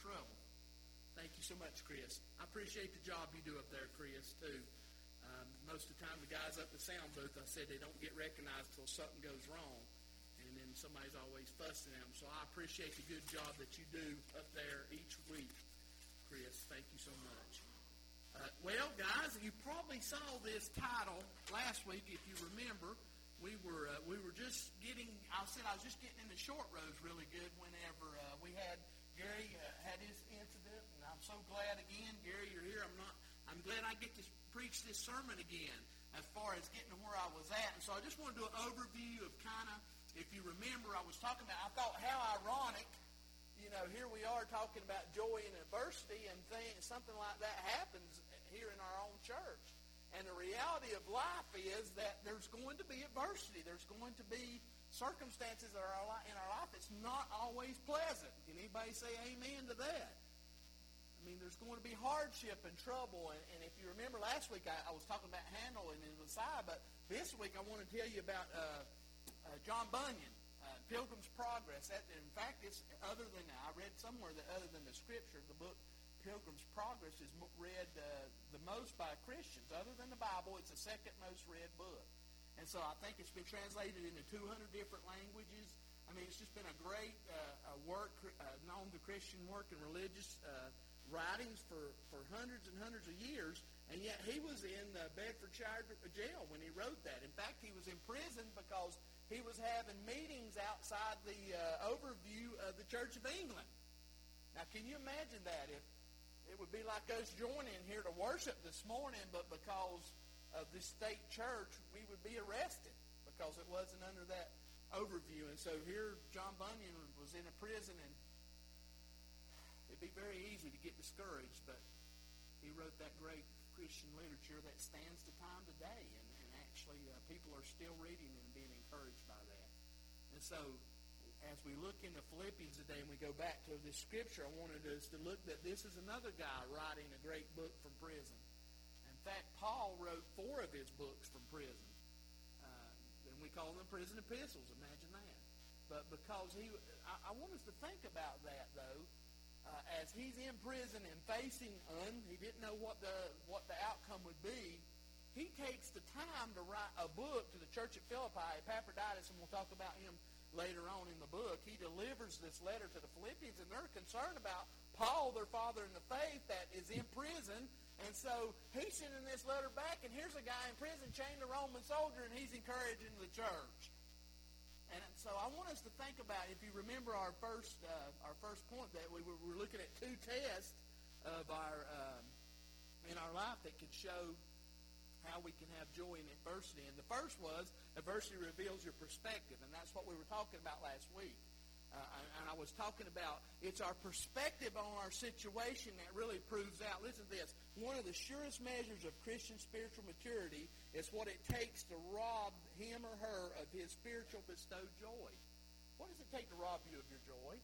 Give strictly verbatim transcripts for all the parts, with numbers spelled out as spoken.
trouble. Thank you so much, Chris. I appreciate the job you do up there, Chris, too. Um, most of the time, the guys up the sound booth, I said they don't get recognized until something goes wrong. And then somebody's always fussing at them. So I appreciate the good job that you do up there each week, Chris. Thank you so much. Uh, well, guys, you probably saw this title last week. If you remember, we were uh, we were just getting, I said I was just getting into short rows really good whenever uh, we had Gary uh, had his incident. And I'm so glad again, Gary, you're here. I'm not. I'm glad I get to preach this sermon again as far as getting to where I was at. And so I just want to do an overview of kind of, if you remember, I was talking about, I thought how ironic, you know, here we are talking about joy and adversity, and things, something like that happens here in our own church. And the reality of life is that there's going to be adversity. There's going to be circumstances in our life that's not always pleasant. Can anybody say amen to that? I mean, there's going to be hardship and trouble. And, and if you remember last week, I, I was talking about Handel and his Messiah, but this week I want to tell you about uh, uh, John Bunyan, uh, Pilgrim's Progress. That, in fact, it's other than, I read somewhere that other than the Scripture, the book Pilgrim's Progress is read uh, the most by Christians. Other than the Bible, it's the second most read book. And so I think it's been translated into two hundred different languages. I mean, it's just been a great uh, work uh, known to Christian work and religious uh, writings for, for hundreds and hundreds of years, and yet he was in uh, Bedfordshire jail when he wrote that. In fact, he was in prison because he was having meetings outside the uh, overview of the Church of England. Now, can you imagine that? If it would be like us joining here to worship this morning, but because of the state church, we would be arrested because it wasn't under that overview. And so here John Bunyan was in a prison, and it'd be very easy to get discouraged, but he wrote that great Christian literature that stands the time today, and, and actually uh, people are still reading it and being encouraged by that. And so as we look into Philippians today and we go back to this scripture, I wanted us to look that this is another guy writing a great book from prison. In fact, Paul wrote four of his books from prison. Uh, and we call them prison epistles, imagine that. But because he, I, I want us to think about that, though. Uh, as he's in prison and facing un, he didn't know what the what the outcome would be. He takes the time to write a book to the church at Philippi, Epaphroditus, and we'll talk about him later on in the book. He delivers this letter to the Philippians, and they're concerned about Paul, their father in the faith, that is in prison. And so he's sending this letter back, and here's a guy in prison chained to a Roman soldier, and he's encouraging the church. And so I want us to think about, if you remember our first uh, our first point, that we were, we were looking at two tests of our um, in our life that could show how we can have joy in adversity. And the first was, adversity reveals your perspective, and that's what we were talking about last week. Uh, and I was talking about it's our perspective on our situation that really proves out. Listen to this. One of the surest measures of Christian spiritual maturity is what it takes to rob him or her of his spiritual bestowed joy. What does it take to rob you of your joy?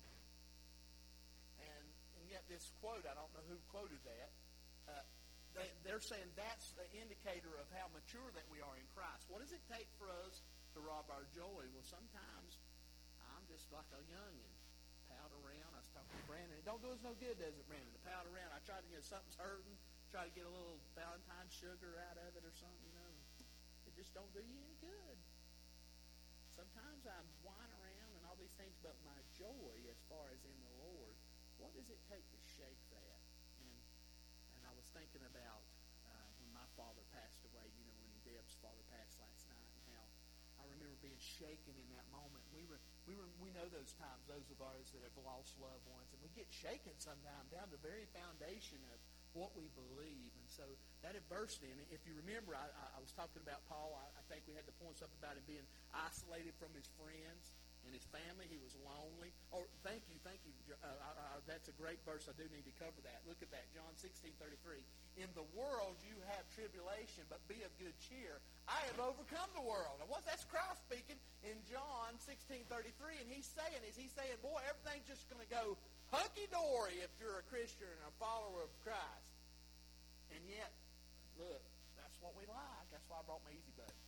And, and yet this quote, I don't know who quoted that, uh, they, they're saying that's the indicator of how mature that we are in Christ. What does it take for us to rob our joy? Well, sometimes I'm just like a youngin', pout around. I was talking to Brandon. It don't do us no good, does it, Brandon? To pout around. I try to get something's hurting, try to get a little Valentine's sugar out of it or something, you know. It just don't do you any good. Sometimes I whine around and all these things, but my joy, as far as in the Lord, what does it take to shake that? And and I was thinking about uh, when my father passed away, you know, when Deb's father passed last night, and how I remember being shaken in that moment. We were, we were, we know those times, those of ours that have lost loved ones, and we get shaken sometimes down to the very foundation of what we believe. And so that adversity, and if you remember, I, I was talking about Paul. I, I think we had the points up about him being isolated from his friends and his family. He was lonely. Oh, thank you, thank you. Uh, I, I, that's a great verse. I do need to cover that. Look at that, John sixteen thirty-three. In the world you have tribulation, but be of good cheer. I have overcome the world. Now, what? That's Christ speaking in John sixteen thirty-three, and he's saying is he's saying, boy, everything's just going to go hunky-dory if you're a Christian and a follower of Christ. And yet, look, that's what we like. That's why I brought my Easy Button.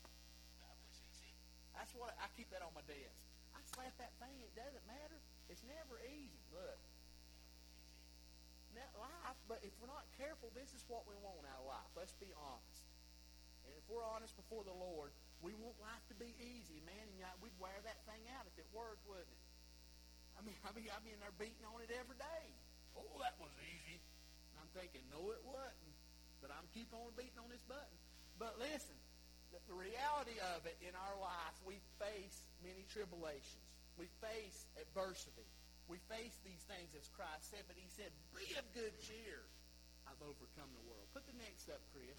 That's what I keep that on my desk. I slap that thing. It doesn't matter. It's never easy. Look. but if we're not careful, this is what we want out of life. Let's be honest. And if we're honest before the Lord, we want life to be easy, man. And we'd wear that thing out if it worked, wouldn't it? I mean, I mean, I'd be in there beating on it every day. Oh, that was easy. And I'm thinking, no, it wasn't. But I'm keep on beating on this button. But listen, the, the reality of it in our life, we face many tribulations. We face adversity. We face these things as Christ said, but he said, be of good cheer. I've overcome the world. Put the next up, Chris.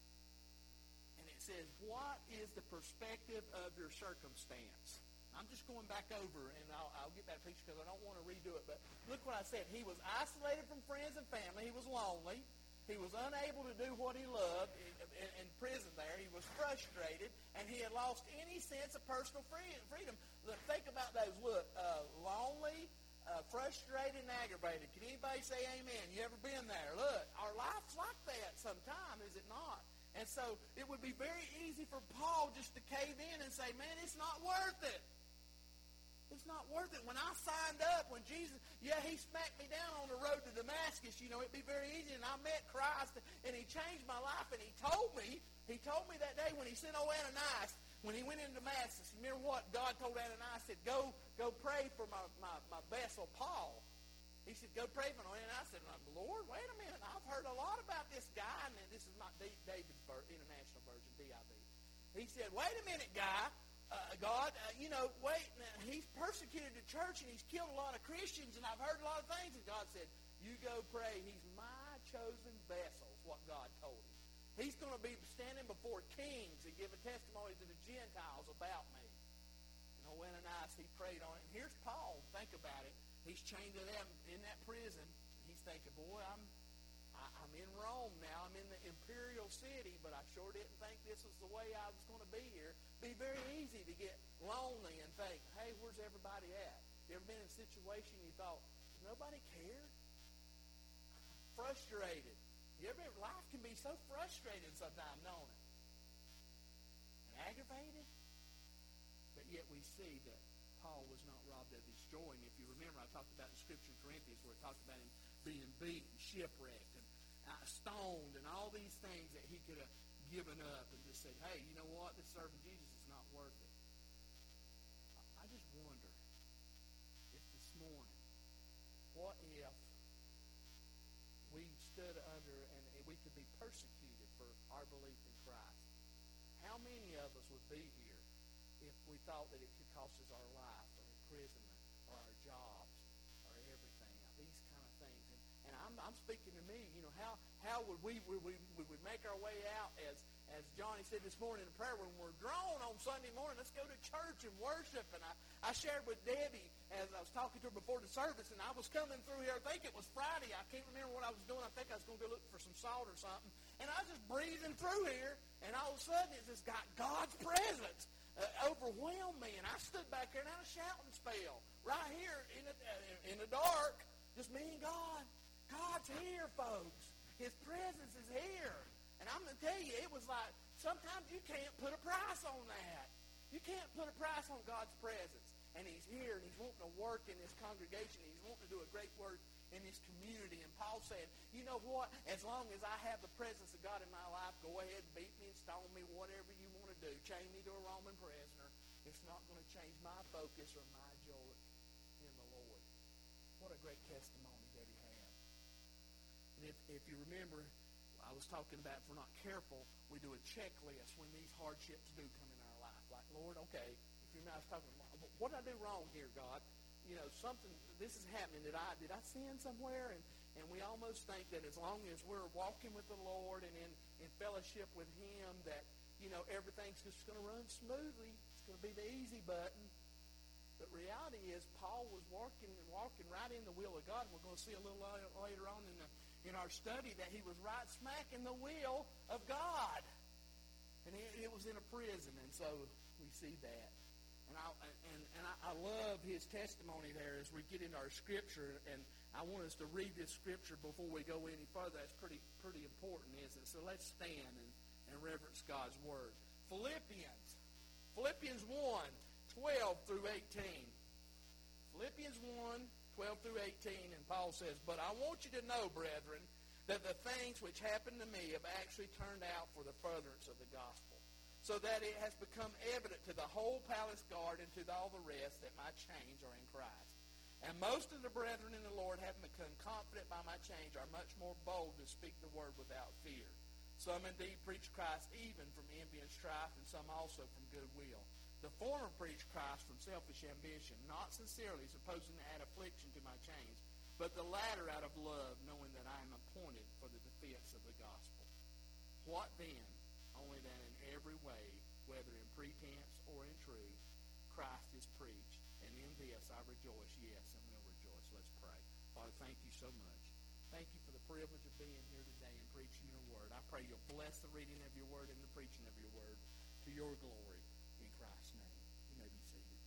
And it says, what is the perspective of your circumstance? I'm just going back over, and I'll, I'll get that picture because I don't want to redo it. But look what I said. He was isolated from friends and family. He was lonely. He was unable to do what he loved in, in, in prison there. He was frustrated, and he had lost any sense of personal freedom. Look, think about those. Look, uh, lonely, uh, frustrated, and aggravated. Can anybody say amen? You ever been there? Look, our life's like that sometimes, is it not? And so it would be very easy for Paul just to cave in and say, man, it's not worth it. It's not worth it. When I signed up, when Jesus, yeah, he smacked me down on the road to Damascus, you know, it'd be very easy. And I met Christ, and he changed my life. And he told me, he told me that day when he sent old Ananias, when he went into Damascus, remember what God told Ananias? Said, go go pray for my, my, my vessel, Paul. He said, go pray for him. And I said, Lord, wait a minute. I've heard a lot about this guy. And this is not David's International Version, D I V. He said, wait a minute, guy. Uh, God, uh, you know, wait, he's persecuted the church and he's killed a lot of Christians and I've heard a lot of things. And God said, you go pray. He's my chosen vessel, is what God told him. He's going to be standing before kings and give a testimony to the Gentiles about me. And oh, Ananias, he prayed on it. And here's Paul. Think about it. He's chained to them in that prison. He's thinking, boy, I'm I'm in Rome now. I'm in the imperial city, but I sure didn't think this was the way I was going to be here. It'd be very easy to get lonely and think, hey, where's everybody at? You ever been in a situation you thought, does nobody care? Frustrated. You ever, life can be so frustrating sometimes, don't it? And aggravated. But yet we see that Paul was not robbed of his joy. And if you remember, I talked about the scripture in Corinthians where it talked about him being beaten, shipwrecked, and uh, stoned, and all these things that he could have given up and just said, hey, you know what? This serving Jesus is not worth it. I, I just wonder if this morning, what if we stood under and we could be persecuted for our belief in Christ? How many of us would be here if we thought that it could cost us our life or imprisonment or our jobs or everything, these kind of things? And, and I'm, I'm speaking to me, you know, how, how would we, we, we, we would make our way out as, as Johnny said this morning in prayer, when we're drawn on Sunday morning, let's go to church and worship. And I, I shared with Debbie as I was talking to her before the service, and I was coming through here, I think it was Friday, I can't remember what I was doing, I think I was going to go look for some salt or something, and I was just breezing through here, and all of a sudden it just got God's presence uh, overwhelmed me, and I stood back there and I had a shouting spell right here in the, uh, in the dark, just me and God. God's here, folks. His presence is here. And I'm going to tell you, it was like, sometimes you can't put a price on that. You can't put a price on God's presence. And he's here, and he's wanting to work in this congregation. He's wanting to do a great work in this community. And Paul said, you know what? As long as I have the presence of God in my life, go ahead and beat me and stone me, whatever you want to do. Chain me to a Roman prisoner. It's not going to change my focus or my joy in the Lord. What a great testimony that he had. And if, if you remember, I was talking about if we're not careful, we do a checklist when these hardships do come in our life. Like, Lord, okay, if you're not talking, what did I do wrong here, God? You know, something, this is happening. Did I did I sin somewhere? And, and we almost think that as long as we're walking with the Lord and in, in fellowship with him, that, you know, everything's just going to run smoothly. It's going to be the easy button. But reality is, Paul was walking and walking right in the will of God. And we're going to see a little later on in the in our study that he was right smack in the will of God. And it, it was in a prison, and so we see that. And I and, and I, I love his testimony there as we get into our scripture, and I want us to read this scripture before we go any further. That's pretty pretty important, isn't it? So let's stand and, and reverence God's word. Philippians. Philippians one, twelve through eighteen. Philippians one, twelve through eighteen, and Paul says, but I want you to know, brethren, that the things which happened to me have actually turned out for the furtherance of the gospel, so that it has become evident to the whole palace guard and to all the rest that my chains are in Christ. And most of the brethren in the Lord, having become confident by my change, are much more bold to speak the word without fear. Some indeed preach Christ even from envy and strife, and some also from goodwill. The former preach Christ from selfish ambition, not sincerely, supposing to add affliction to my chains, but the latter out of love, knowing that I am appointed for the defense of the gospel. What then? Only that in every way, whether in pretense or in truth, Christ is preached, and in this I rejoice, yes, and will rejoice. Let's pray. Father, thank you so much. Thank you for the privilege of being here today and preaching your word. I pray you'll bless the reading of your word and the preaching of your word to your glory. In Christ's name. You may be seated.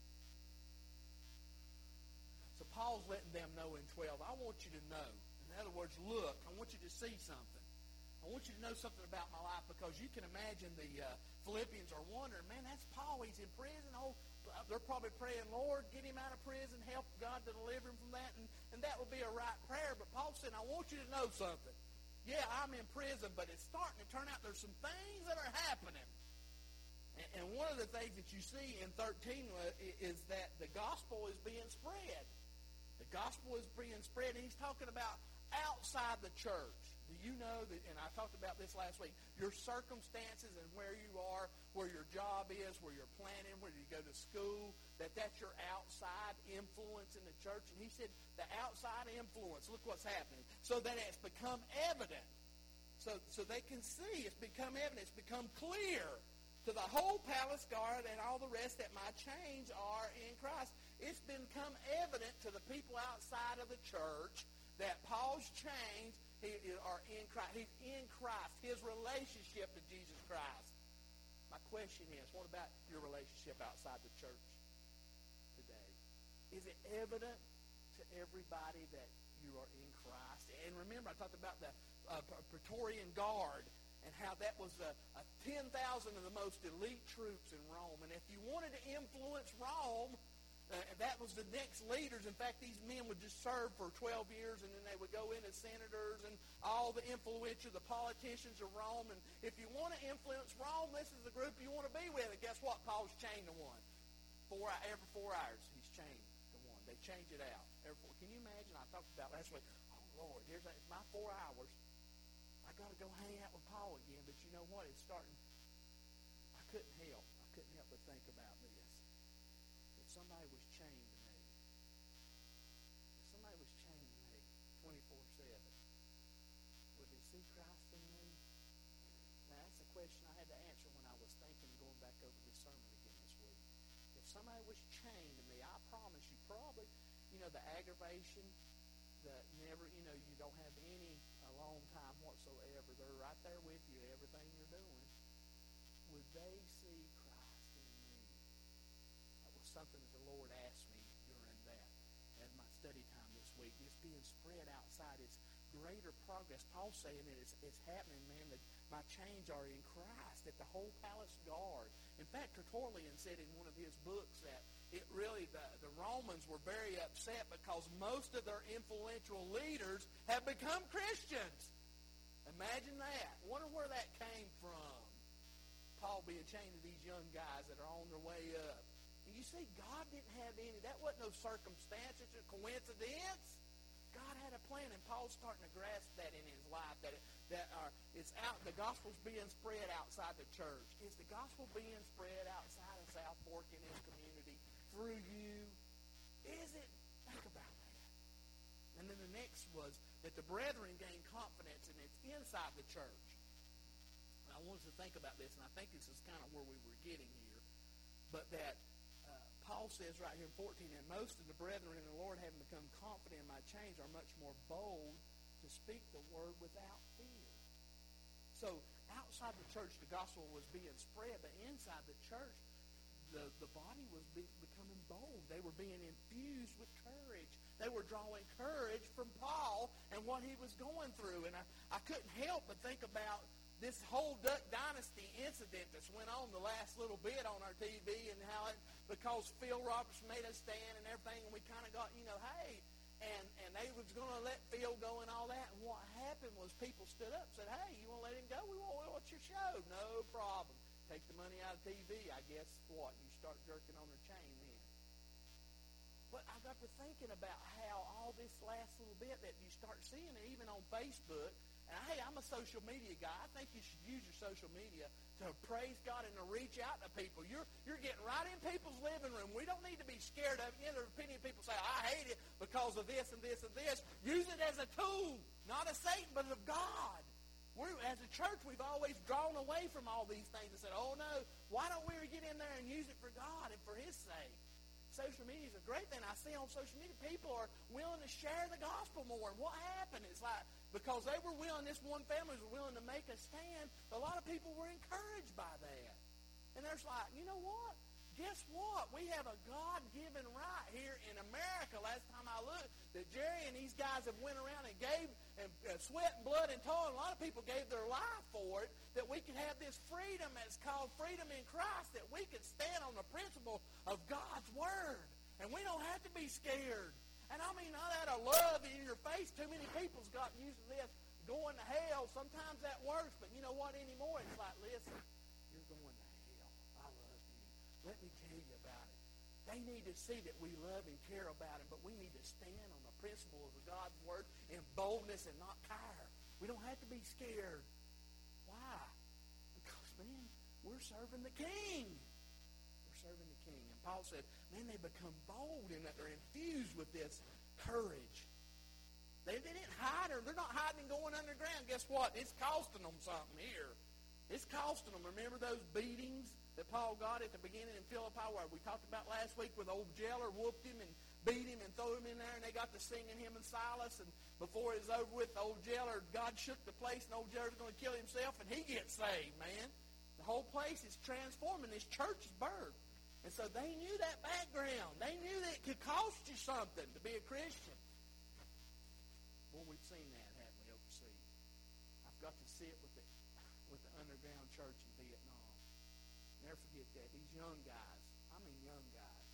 So Paul's letting them know in twelve, I want you to know. In other words, look, I want you to see something. I want you to know something about my life, because you can imagine the uh, Philippians are wondering, man, that's Paul. He's in prison. Oh, they're probably praying, Lord, get him out of prison, help God to deliver him from that. And, and that would be a right prayer. But Paul said, I want you to know something. Yeah, I'm in prison, but it's starting to turn out there's some things that are happening. And, and one of the things that you see in thirteen is that the gospel is being spread. The gospel is being spread, and he's talking about outside the church. Do you know that, and I talked about this last week, your circumstances and where you are, where your job is, where you're planning, where you go to school, that that's your outside influence in the church. And he said the outside influence, look what's happening, so that it's become evident. So, so they can see it's become evident. It's become clear to the whole palace guard and all the rest that my chains are in Christ. It's become evident to the people outside of the church that Paul's chains he, are in Christ. He's in Christ, his relationship to Jesus Christ. My question is, what about your relationship outside the church today? Is it evident to everybody that you are in Christ? And remember, I talked about the uh, Praetorian Guard and how that was a, a ten thousand of the most elite troops in Rome. And if you wanted to influence Rome, Uh, that was the next leaders. In fact, these men would just serve for twelve years, and then they would go in as senators and all the influential, the politicians of Rome. And if you want to influence Rome, this is the group you want to be with. And guess what? Paul's chained to one. Four, every four hours, he's chained to one. They change it out. Every four. Can you imagine? I talked about last week, oh, Lord, here's my four hours. I got to go hang out with Paul again. But you know what? It's starting. I couldn't help. I couldn't help but think about this. Somebody was chained to me. Somebody was chained to me twenty-four seven. Would they see Christ in me? Now, that's a question I had to answer when I was thinking, going back over this sermon again this week. If somebody was chained to me, I promise you, probably, you know, the aggravation, the never, you know, you don't have any alone time whatsoever. They're right there with you, everything you're doing. Would they see Christ in me? That was something that the Lord asked me during that at my study time this week. It's being spread outside. It's greater progress. Paul's saying that it's, it's happening, man, that my chains are in Christ, that the whole palace guard. In fact, Tertullian said in one of his books that it really, the, the Romans were very upset because most of their influential leaders have become Christians. Imagine that. Wonder where that came from. Paul being chained to these young guys that are on their way up. And you see, God didn't have any, that wasn't no circumstance, it's a coincidence. God had a plan, and Paul's starting to grasp that in his life, that it, that uh, it's out, the gospel's being spread outside the church. Is the gospel being spread outside of South Fork in his community through you? Is it? Think about that. And then the next was that the brethren gain confidence, and it's inside the church. I wanted to think about this, and I think this is kind of where we were getting here. But that uh, Paul says right here in fourteen, and most of the brethren in the Lord, having become confident in my chains, are much more bold to speak the word without fear. So outside the church, the gospel was being spread, but inside the church, the, the body was be, becoming bold. They were being infused with courage. They were drawing courage from Paul and what he was going through. And I, I couldn't help but think about this whole Duck Dynasty incident that's went on the last little bit on our T V, and how it, because Phil Roberts made a stand and everything, and we kind of got, you know, hey, and, and they was going to let Phil go and all that. And what happened was people stood up and said, hey, you want to let him go? We want to watch your show. No problem. Take the money out of T V. I guess what? You start jerking on their chain then. But I got to thinking about how all this last little bit that you start seeing it even on Facebook. And hey, I'm a social media guy. I think you should use your social media to praise God and to reach out to people. You're you're getting right in people's living room. We don't need to be scared of it. You know, there's plenty of people say, I hate it because of this and this and this. Use it as a tool, not of Satan, but of God. We're, as a church, we've always drawn away from all these things and said, oh, no, why don't we get in there and use it for God and for His sake? Social media is a great thing. I see on social media people are willing to share the gospel more. And what happened? It's like because they were willing, this one family was willing to make a stand, a lot of people were encouraged by that. And there's like, you know what? Guess what? We have a God-given right here in America. Last time I looked, that Jerry and these guys have went around and gave and uh, sweat and blood and toil. And a lot of people gave their life for it, that we can have this freedom that's called freedom in Christ, that we can stand on the principle of God's Word. And we don't have to be scared. And I mean, not out of love in your face. Too many people's gotten used to this going to hell. Sometimes that works, but you know what anymore? It's like, listen, you're going to hell. I love you. Let me tell you about it. They need to see that we love and care about Him, but we need to stand on the principle of God's Word in boldness and not cower. We don't have to be scared. Why? Because, man, we're serving the King. We're serving the King. And Paul said, man, they become bold in that they're infused with this courage. They, they didn't hide, or they're not hiding and going underground. Guess what? It's costing them something here. It's costing them. Remember those beatings that Paul got at the beginning in Philippi, where we talked about last week, where the old jailer whooped him and beat him and threw him in there, and they got to singing him and Silas, and before it was over with, the old jailer, God shook the place, and the old jailer's going to kill himself, and he gets saved, man. The whole place is transforming. This church is birthed. And so they knew that background. They knew that it could cost you something to be a Christian. Well, we've seen that, haven't we, overseas? I've got to see it with the, with the underground church in Vietnam. Never forget that. These young guys, I mean young guys,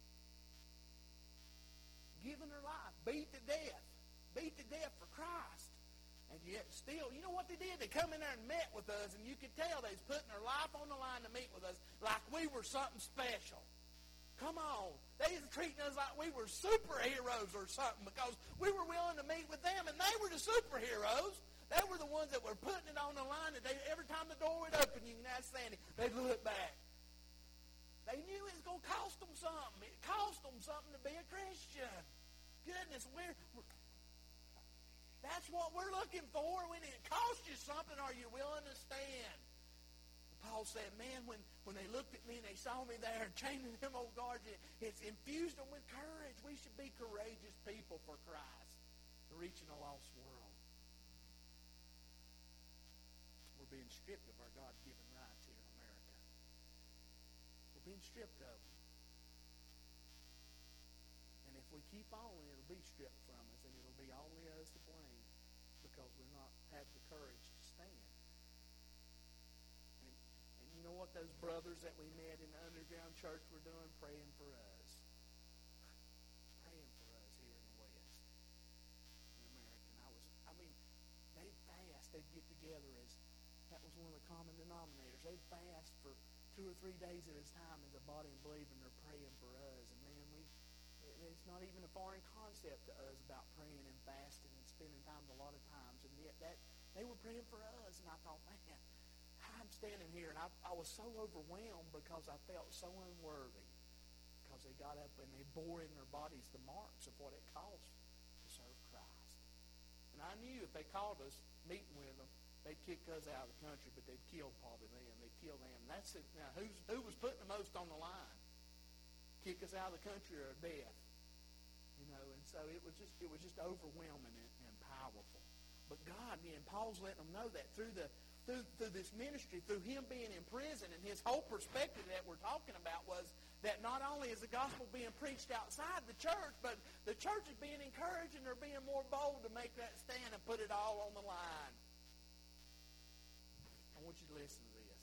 giving their life, beat to death, beat to death for Christ. And yet still, you know what they did? They come in there and met with us, and you could tell they was putting their life on the line to meet with us like we were something special. Come on. They was treating us like we were superheroes or something because we were willing to meet with them, and they were the superheroes. They were the ones that were putting it on the line, that they, every time the door would open, you can ask Sandy, they'd look back. They knew it was going to cost them something. It cost them something to be a Christian. Goodness, we're, we're that's what we're looking for. When it costs you something, are you willing to stand? Paul said, man, when, when they looked at me and they saw me there chaining them old guards, it, it's infused them with courage. We should be courageous people for Christ, reaching a lost world. We're being stripped of our God-given rights here in America. We're being stripped of them. And if we keep on, it'll be stripped from us, and it'll be only us to blame because we're not have the courage to stand. And, and you know what those brothers that we met in the underground church were doing? Praying for us. Praying for us here in the West, in America. And I was, I mean, they'd fast. They'd get together as, that was one of the common denominators. They'd fast for two or three days at a time as a body and believe, and they're praying for us. And man, we, it's not even a foreign concept to us about praying and fasting and spending time a lot of times. And yet that they were praying for us. And I thought, man, I'm standing here. And I, I was so overwhelmed because I felt so unworthy. Because they got up and they bore in their bodies the marks of what it cost to serve Christ. And I knew if they called us meeting with them, they'd kick us out of the country, but they'd kill probably them. They'd kill them. And that's it. Now, who's, who was putting the most on the line? Kick us out of the country or death? You know, and so it was just it was just overwhelming and, and powerful. But God, and Paul's letting them know that through the through through this ministry, through him being in prison, and his whole perspective that we're talking about was that not only is the gospel being preached outside the church, but the church is being encouraged and they're being more bold to make that stand and put it all on the line. I want you to listen to this.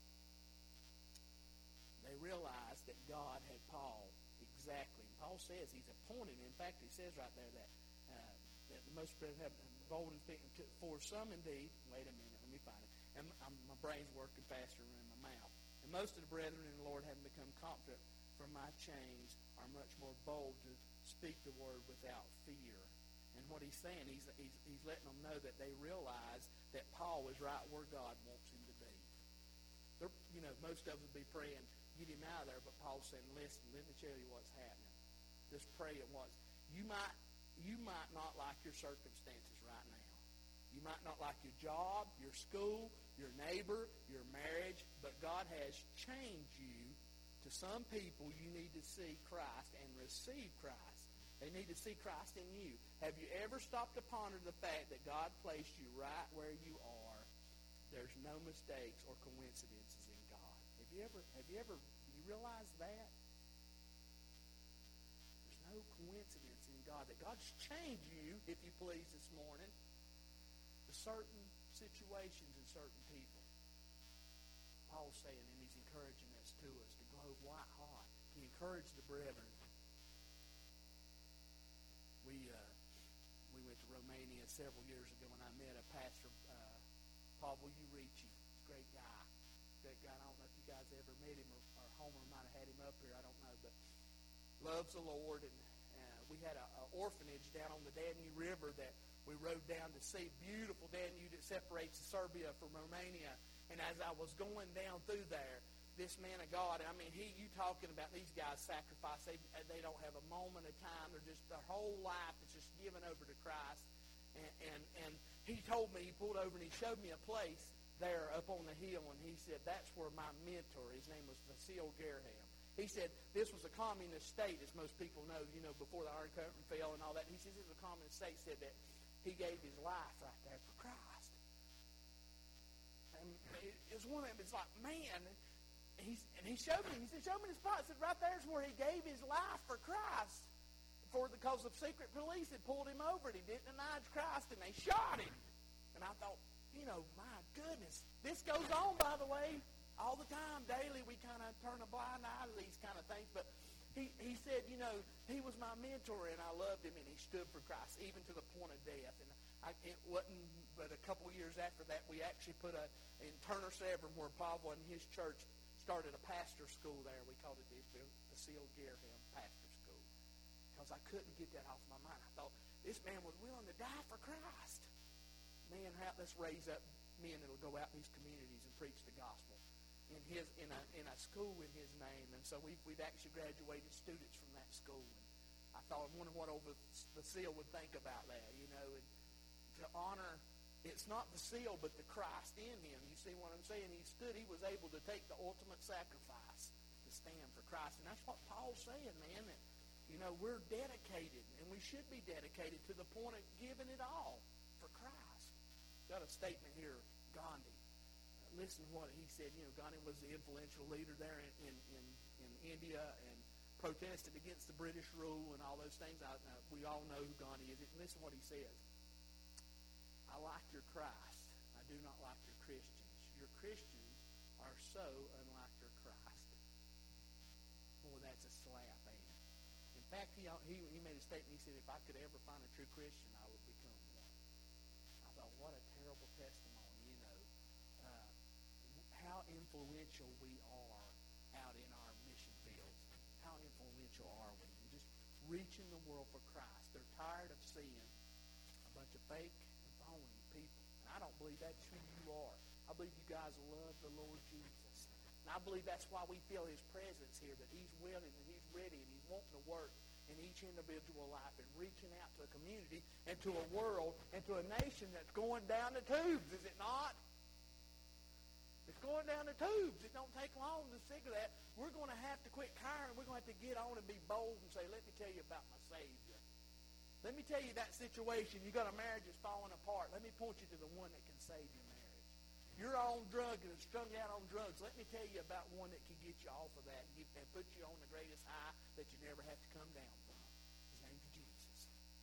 They realized that God had Paul exactly. Paul says he's appointed. In fact, he says right there that uh, that most brethren have golden thing for some indeed. Wait a minute, let me find it. And I'm, my brain's working faster than my mouth. And most of the brethren in the Lord, having become confident from my chains, are much more bold to speak the word without fear. And what he's saying, he's, he's, he's letting them know that they realize that Paul is right where God wants him to be. They're, you know, most of us would be praying, get him out of there, but Paul's saying, listen, let me tell you what's happening. Just pray at once. You might, you might not like your circumstances right now. You might not like your job, your school, your neighbor, your marriage, but God has changed you. To some people, you need to see Christ and receive Christ. They need to see Christ in you. Have you ever stopped to ponder the fact that God placed you right where you are? There's no mistakes or coincidences in God. Have you ever, have you ever, do you realize that? There's no coincidence in God. That God's changed you, if you please, this morning, to certain situations and certain people. Paul's saying, and he's encouraging us to us to glow white hot. He encouraged the brethren. We uh, we went to Romania several years ago, and I met a pastor, uh, Pavel Urici. He's a great guy. Great guy. I don't know if you guys ever met him, or, or Homer might have had him up here. I don't know, but loves the Lord. And uh, we had an orphanage down on the Danube River that we rode down to see. Beautiful Danube that separates Serbia from Romania. And as I was going down through there, this man of God, I mean, he, you talking about these guys sacrifice. They, they don't have a moment of time. They're just, their whole life is just given over to Christ. And, and, and he told me, he pulled over and he showed me a place there up on the hill, and he said, that's where my mentor, his name was Vasil Gerham. He said, this was a communist state, as most people know, you know, before the Iron Curtain fell and all that. He says, this was a communist state, said that he gave his life right there for Christ. And it, it was one of them, it's like, man, and, he's, and he showed me, he said, show me the spot. He said, right there's where he gave his life for Christ. For because of secret police had pulled him over and he didn't deny Christ, and they shot him. And I thought, you know, my goodness, this goes on, by the way, all the time. Daily we kind of turn a blind eye to these kind of things. But he, he said, you know, he was my mentor, and I loved him, and he stood for Christ, even to the point of death. And I, it wasn't but a couple years after that, we actually put a, in Turner Severn, where Pavel and his church started a pastor school there. We called it the Vasil Gerham Pastor School. Because I couldn't get that off my mind. I thought, this man was willing to die for Christ. Man, let's raise up men that will go out in these communities and preach the gospel in his in a in a school in his name. And so we've we've actually graduated students from that school. And I thought, I wonder what old Vasil would think about that, you know. And to honor, it's not Vasil, but the Christ in him. You see what I'm saying? He stood. He was able to take the ultimate sacrifice to stand for Christ, and that's what Paul's saying, man. That, you know, we're dedicated, and we should be dedicated to the point of giving it all for Christ. Got a statement here, Gandhi. Uh, listen to what he said. You know, Gandhi was the influential leader there in, in, in, in India and protested against the British rule and all those things. I, uh, we all know who Gandhi is. Listen to what he says. I like your Christ. I do not like your Christians. Your Christians are so unlike your Christ. Boy, that's a slap, ain't it? In fact, he, he, he made a statement. He said, if I could ever find a true Christian, I would become one. I thought, what a terrible testimony, you know. Uh, how influential we are out in our mission fields. How influential are we? And just reaching the world for Christ. They're tired of seeing a bunch of fake and phony people. And I don't believe that's who you are. I believe you guys love the Lord Jesus. And I believe that's why we feel his presence here, that he's willing and he's ready and he's wanting to work in each individual life and reaching out to a community and to a world and to a nation that's going down the tubes, is it not? It's going down the tubes. It don't take long to figure that. We're going to have to quit cowering. We're going to have to get on and be bold and say, let me tell you about my Savior. Let me tell you that situation. You got a marriage that's falling apart. Let me point you to the one that can save your marriage. You're on drugs and strung out on drugs. Let me tell you about one that can get you off of that and, get, and put you on the greatest high that you never have to come down from. His name's Jesus.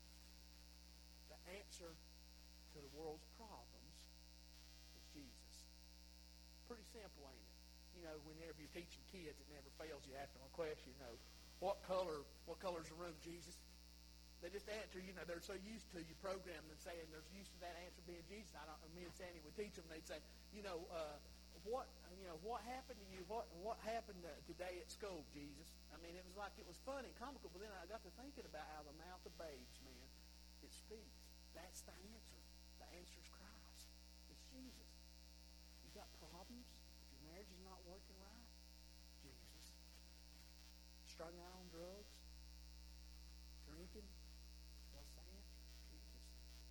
The answer to the world's problems is Jesus. Pretty simple, ain't it? You know, whenever you're teaching kids, it never fails. You ask them a question, you know, what color, what color's the room, Jesus? They just answer, you know, they're so used to you programming and saying they're used to that answer being Jesus. I don't, me and Sandy would teach them. They'd say, you know, uh, what, you know, what happened to you? What, what happened uh, today at school, Jesus? I mean, it was like it was funny and comical, but then I got to thinking about how the mouth of babes, man, it speaks. That's the answer. The answer is Christ. It's Jesus. You got problems? If your marriage is not working right, Jesus. Strung out on drugs, drinking. What's the answer? Jesus.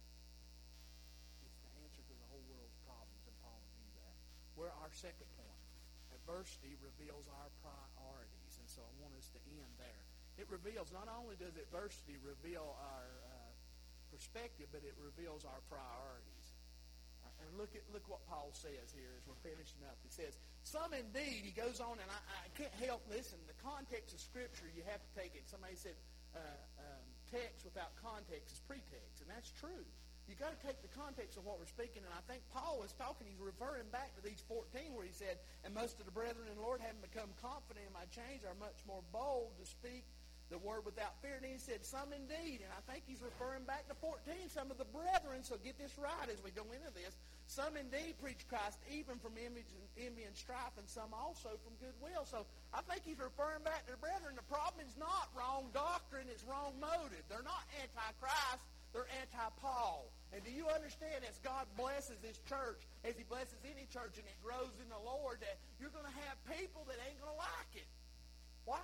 It's the answer to the whole world's problems, and Paul knew that. We're our second point. Adversity reveals our priorities, and so I want us to end there. It reveals, not only does adversity reveal our uh, perspective, but it reveals our priorities. And look at look what Paul says here as we're finishing up. He says, some indeed, he goes on, and I, I can't help, listen, the context of Scripture, you have to take it. Somebody said, uh, um, text without context is pretext, and that's true. You've got to take the context of what we're speaking, and I think Paul was talking, he's referring back to these fourteen where he said, and most of the brethren in the Lord having become confident in my change are much more bold to speak the word without fear. And he said, some indeed, and I think he's referring back to fourteen, some of the brethren, so get this right as we go into this, some indeed preach Christ even from envy and strife, and some also from goodwill. So I think he's referring back to the brethren. The problem is not wrong doctrine, it's wrong motive. They're not anti-Christ, they're anti-Paul. And do you understand, as God blesses this church, as he blesses any church, and it grows in the Lord, that you're going to have people that ain't going to like it? Why?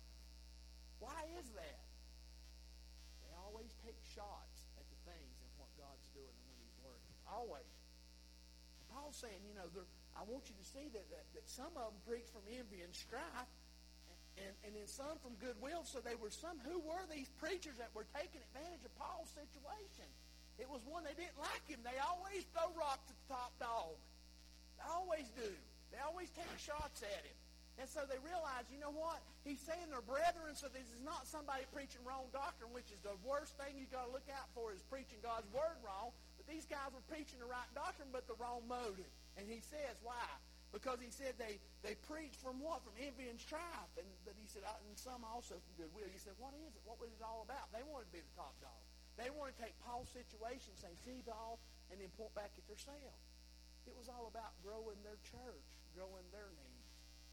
Why is that? They always take shots at the things and what God's doing and when he's working. Always. And Paul's saying, you know, I want you to see that, that, that some of them preach from envy and strife, and, and, and then some from goodwill. So they were some, who were these preachers that were taking advantage of Paul's situation? It was one, they didn't like him. They always throw rocks at the top dog. They always do. They always take shots at him. And so they realize, you know what? He's saying they're brethren, so this is not somebody preaching wrong doctrine, which is the worst thing you've got to look out for, is preaching God's word wrong. But these guys were preaching the right doctrine, but the wrong motive. And he says, why? Because he said they, they preached from what? From envy and strife. And but he said, and some also from goodwill. He said, what is it? What was it all about? They wanted to be the top dog. They wanted to take Paul's situation, say, see, Paul, and then point back at themselves. It was all about growing their church, growing their needs.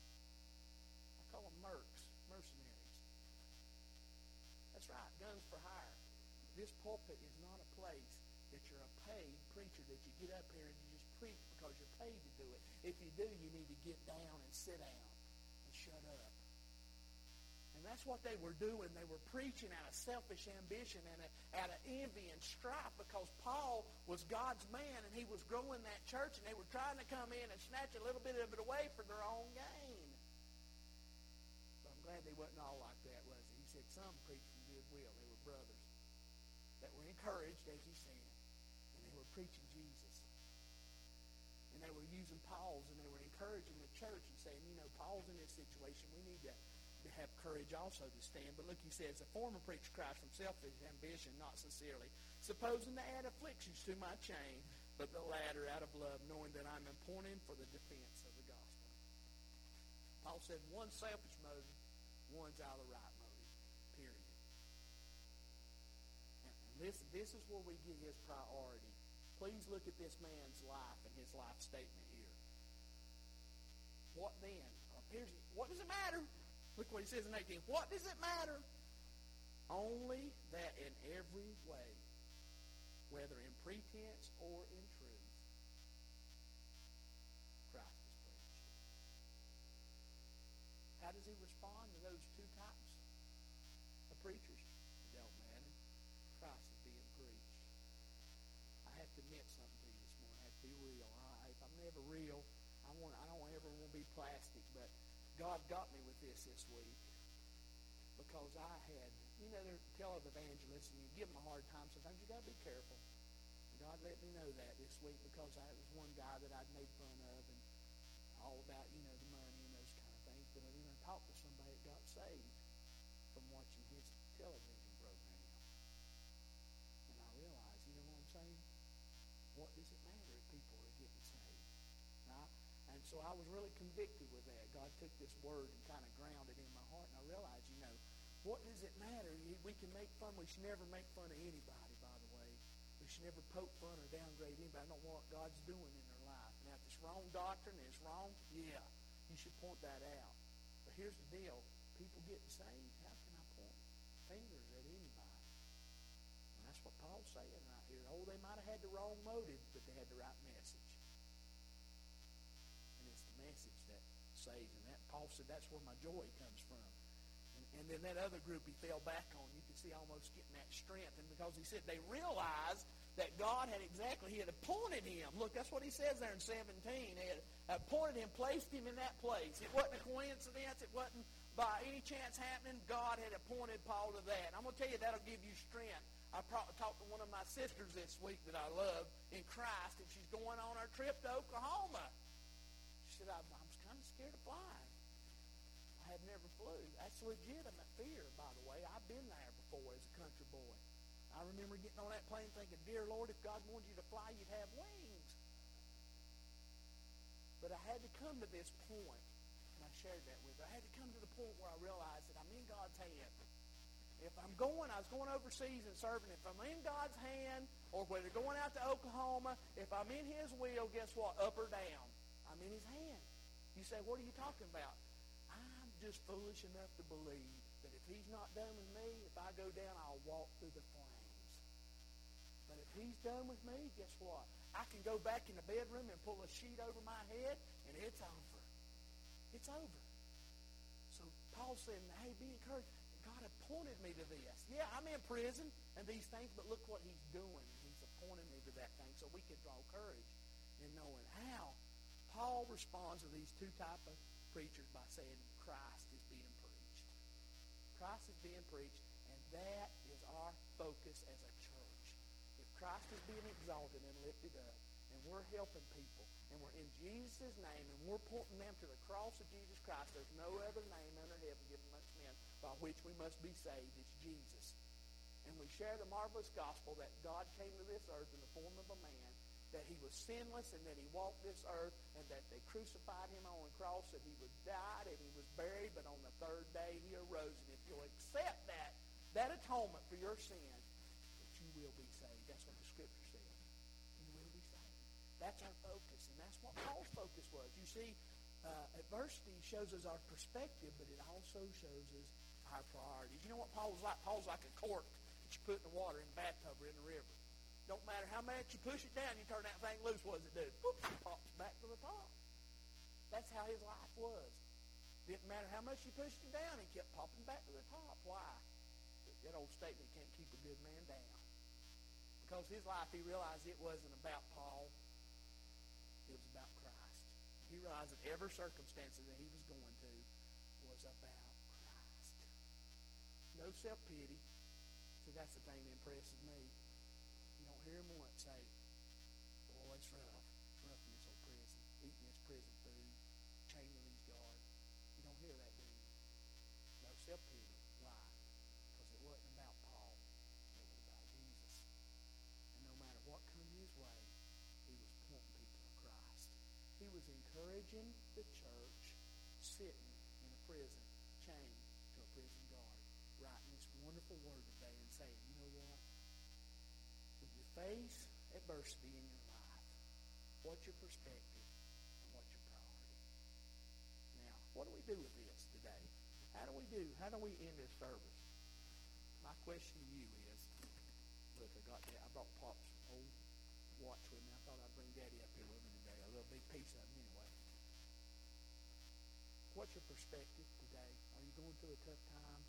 I call them mercs, mercenaries. That's right, guns for hire. This pulpit is not a place that you're a paid preacher, that you get up here and you just preach because you're paid to do it. If you do, you need to get down and sit down and shut up. And that's what they were doing. They were preaching out of selfish ambition and out of envy and strife, because Paul was God's man and he was growing that church, and they were trying to come in and snatch a little bit of it away for their own gain. But I'm glad they wasn't all like that, was it? He said some preached from goodwill. They were brothers that were encouraged, as he said, and they were preaching Jesus. And they were using Paul's, and they were encouraging the church and saying, you know, Paul's in this situation. We need to to have courage also to stand. But look, he says, the former preached Christ from selfish ambition, not sincerely, supposing to add afflictions to my chain, but the latter out of love, knowing that I'm appointed for the defense of the gospel. Paul said one's selfish motive, one's out of the right motive, period. And this, this is where we get his priority. Please look at this man's life and his life statement here. What then? Here's, what does it matter? Look what he says in eighteen. What does it matter? Only that in every way, whether in pretense or in truth, Christ is preached. How does he respond to those two types of preachers? It don't matter. Christ is being preached. I have to admit something to you this morning. I have to be real. I, if I'm never real, I want I don't ever want to be plastic, but God got me with this this week because I had, you know, they're televangelists, and you give them a hard time. Sometimes you got to be careful. God let me know that this week because I was one guy that I'd made fun of and all about, you know, the money and those kind of things. But I even talked to somebody that got saved from watching his television program. And I realized, you know what I'm saying? What does it matter if people are getting saved? Right? And so I was really convicted with that. God took this word and kind of grounded it in my heart, and I realized, you know, what does it matter? We can make fun. We should never make fun of anybody, by the way. We should never poke fun or downgrade anybody. I don't know what God's doing in their life. Now, if it's wrong doctrine and it's wrong, yeah, you should point that out. But here's the deal. People getting saved, how can I point fingers at anybody? And that's what Paul's saying right here. Oh, they might have had the wrong motive, but they had the right message. And it's the message that saves. And that Paul said that's where my joy comes from. And, and then that other group he fell back on, you can see almost getting that strength. And because he said they realized that God had exactly, he had appointed him. Look, that's what he says there in seventeen. He had appointed him, placed him in that place. It wasn't a coincidence. It wasn't by any chance happening. God had appointed Paul to that. And I'm going to tell you, that'll give you strength. I pro- talked to one of my sisters this week that I love in Christ, and she's going on her trip to Oklahoma. She said, I'm, I'm kind of scared of flying. I have never flew. That's legitimate fear, by the way. I've been there before as a country boy. I remember getting on that plane thinking, dear Lord, if God wanted you to fly, you'd have wings. But I had to come to this point, and I shared that with her. I had to come to the point where I realized that I'm in God's hand. If I'm going, I was going overseas and serving. If I'm in God's hand, or whether going out to Oklahoma, if I'm in His will, guess what? Up or down, I'm in His hand. You say, what are you talking about? I'm just foolish enough to believe that if He's not done with me, if I go down, I'll walk through the flames. But if He's done with me, guess what? I can go back in the bedroom and pull a sheet over my head, and it's over. It's over. So Paul said, hey, be encouraged. God appointed me to this. Yeah, I'm in prison and these things, but look what He's doing. He's appointed me to that thing so we can draw courage in knowing how. Paul responds to these two type of preachers by saying Christ is being preached. Christ is being preached, and that is our focus as a church. If Christ is being exalted and lifted up, and we're helping people, and we're in Jesus' name, and we're pointing them to the cross of Jesus Christ, there's no other name under heaven given amongst men by which we must be saved. It's Jesus. And we share the marvelous gospel that God came to this earth in the form of a man, that He was sinless, and that He walked this earth, and that they crucified Him on a cross, that He was died, and He was buried, but on the third day He arose. And if you'll accept that, that atonement for your sin, that you will be saved. That's what the Scripture says. You will be saved. That's our focus, and that's what Paul's focus was. You see, uh, adversity shows us our perspective, but it also shows us our priorities. You know what Paul was like? Paul's like a cork that you put in the water in the bathtub or in the river. Don't matter how much you push it down, you turn that thing loose, what does it do? Boop, it pops back to the top. That's how his life was. Didn't matter how much you pushed it down, he kept popping back to the top. Why? That old statement, you can't keep a good man down. Because his life, he realized it wasn't about Paul. It was about Christ. He realized that every circumstance that he was going to was about Christ. No self-pity. See, that's the thing that impresses me. You don't hear him once say, boy, it's rough. It's rough in this old prison. Eating this prison food. Chained to these guards. You don't hear that, do you? No self-pity. Why? Because it wasn't about Paul. It was about Jesus. And no matter what come his way, he was pointing people to Christ. He was encouraging the church sitting in a prison, chained to a prison guard, writing this wonderful word today and saying, you know what? When you face adversity in your life, what's your perspective and what's your priority? Now, what do we do with this today? How do we do? How do we end this service? My question to you is, look, I got that. I brought Pop's old watch with me. I thought I'd bring Daddy up here with me today. A little big piece of him anyway. What's your perspective today? Are you going through a tough time?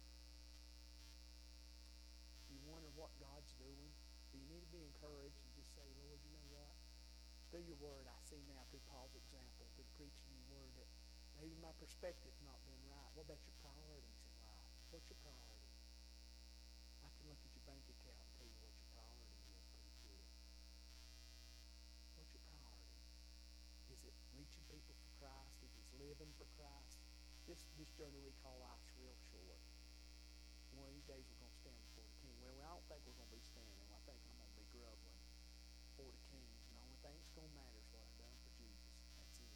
Do you wonder what God's doing? Do you need to be encouraged and just say, Lord, you know what? Through your word, I see now through Paul's example, through the preaching of your word, that maybe my perspective's not been right. What about your priorities in life? What's your priority? I can look at your bank account and tell you what your priority is pretty good. What's your priority? Is it reaching people for Christ? Is it living for Christ? This this journey we call life's real short. One of these days we're going to stand before the King. Well, I don't think we're going to be standing. I think I'm going to be groveling before the King. And the only thing that's going to matter is what I've done for Jesus. That's it.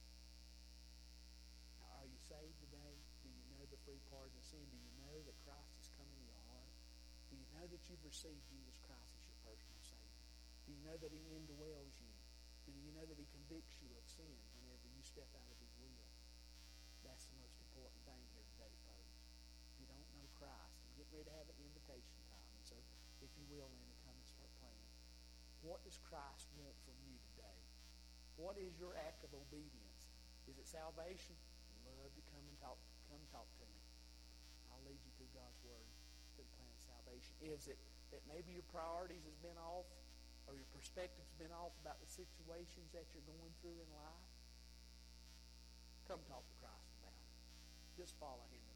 Now, are you saved today? Do you know the free pardon of sin? Do you know that Christ received Jesus Christ as your personal Savior? Do you know that He indwells you? Do you know that He convicts you of sin whenever you step out of His will? That's the most important thing here today, folks. If you don't know Christ, I'm getting ready to have an invitation time. And so, if you will, Linda, come and start playing. What does Christ want from you today? What is your act of obedience? Is it salvation? Love to come and talk, come talk to me. I'll lead you through God's Word to the plan of salvation. Is it that maybe your priorities has been off, or your perspective's been off about the situations that you're going through in life? Come talk to Christ about it. Just follow Him.